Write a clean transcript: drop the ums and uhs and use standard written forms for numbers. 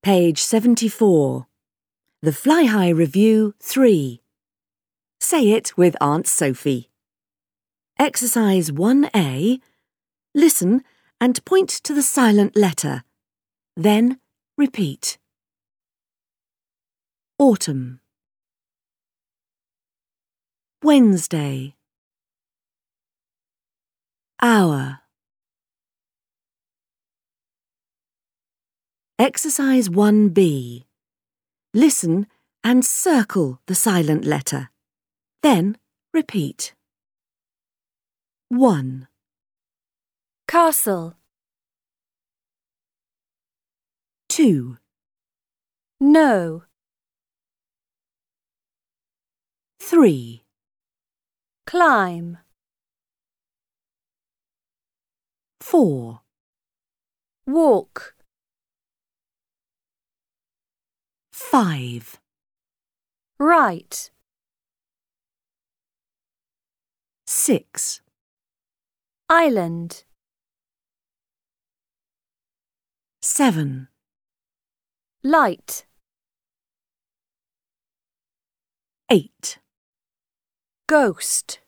Page 74. The Fly High Review 3. Say it with Aunt Sophie. Exercise 1A. Listen and point to the silent letter. Then repeat. Autumn. Wednesday. Hour. Exercise 1B. Listen and circle the silent letter. Then repeat. 1. Castle. 2. No. 3. Climb. 4. Walk. 5. Right. 6. Island. 7. Light. 8. Ghost.